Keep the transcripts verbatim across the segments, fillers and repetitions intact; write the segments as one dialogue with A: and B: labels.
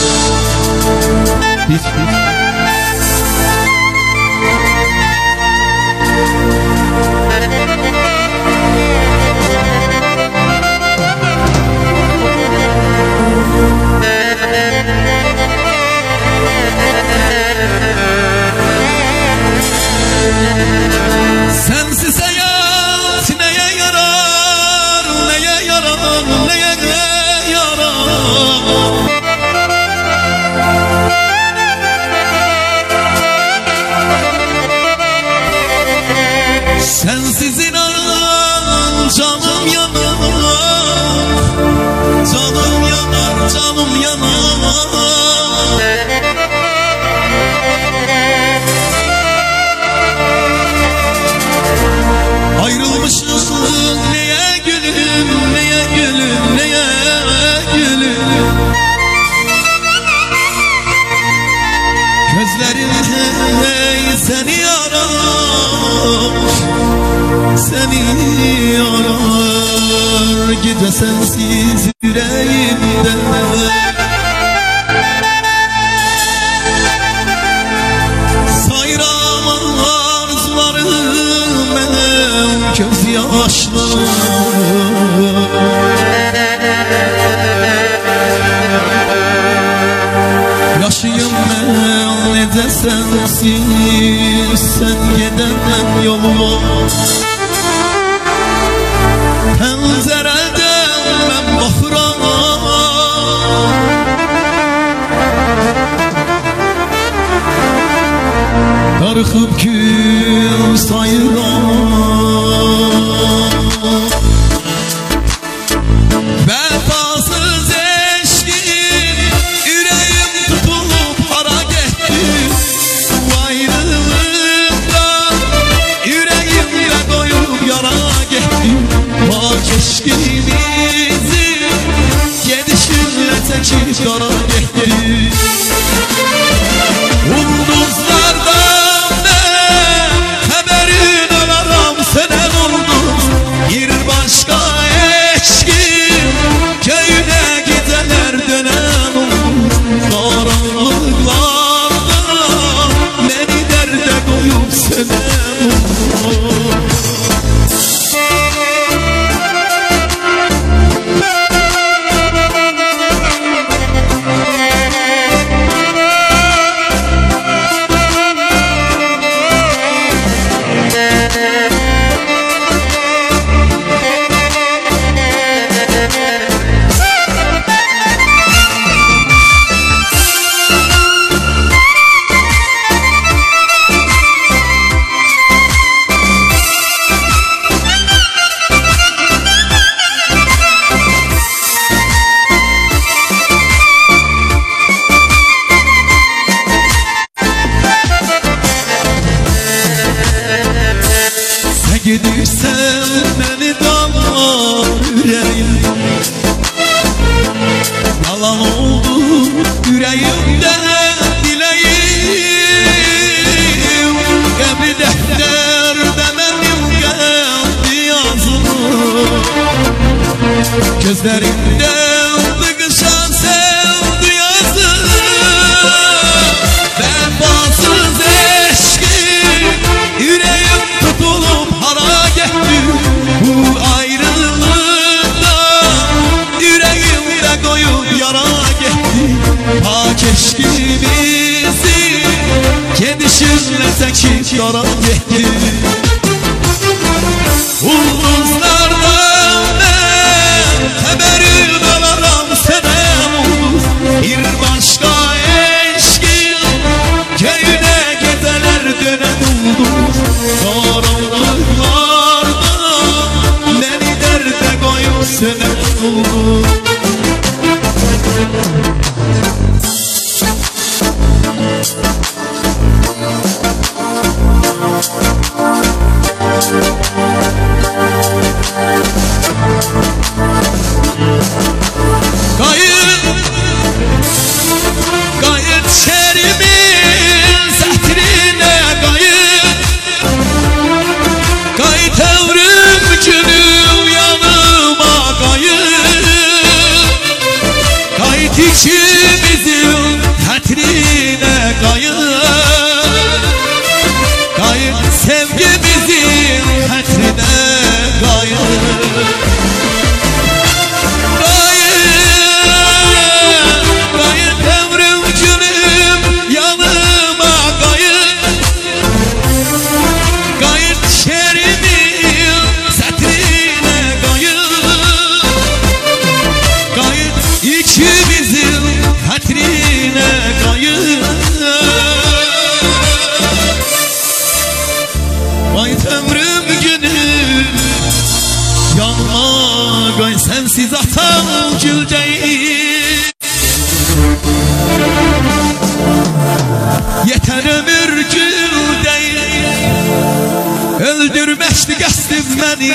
A: Biz biz
B: sensiz hayat neye yarar, neye yarar, neye yarar? Sensiz inan canım yanar, canım yanar, canım yanar. Ayrılmışız neye gülüm, neye gülüm, neye gülüm. Gözlerim hey seni arar, seni arar. Gece sensiz yüreğimde sayram arzularım benim göz yaşlı. Yaşayım ben ne de sensiz, sen gidemem yoluma. Pencereden ben bakıram, darıkıp gün sayıram. Vefasız eşkin yüreğim tutulup hara gitti. Bu ayrılıktan yüreğimle koyup yara gitti. Bak eşkimizi gedişinle çekip yara gitti. Ulduzlardan ben haberin alaram, senen ulduz bir başka eşkin. Köyüne gidenler dönen ulduz karanlıklarda beni derde koyup senen ulduz. Gidirsen beni damlar yüreğim, yalan oldu yüreğimde dileğim. Gebri defterde benim geldi yazım, gözlerimden tıkışan sevdi yazım. Vefasız eşkin yüreğim tutulup hara gitti. Bu ayrılıkta yüreğimde koyup yara gitti. Bak eşkimizi gedişinle çekip yara gitti. Ulduzlardan ben haberin alaram, senen ulduz bir başka eşkin. Köyüne gidenler dönen ulduz karanlıklarda beni derde koyup senen ulduz. Kayıt ömrüm günüm yanıma kayıt. öldürməkdi qəsdim məni.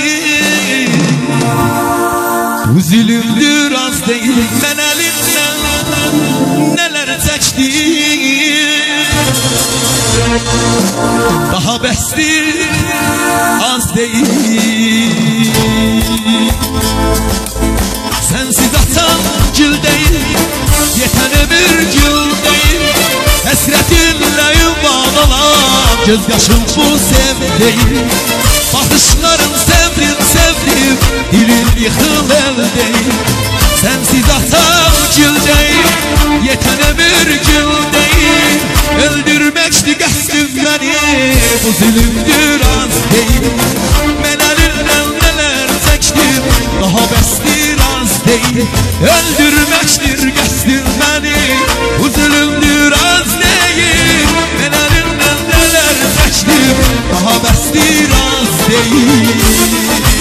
B: Bu zülümdür az deyil, mən əlimdən nələr çəkdim. Daha bəsdir az deyil. Sensiz atan gül değil, yeten ömür gül değil. Həsrətinlə yuvan olan göz yaşım bu sev değil. Bakışların sevdim sevdim, dilim yıkıl el değil. Sensiz atan gül değil, yeten ömür gül değil. Öldürməkdi qəsdim məni, bu zülümdür az değil. Mən əlindən nələr çəkdim, daha bəsdir az değil. Öldürməkdir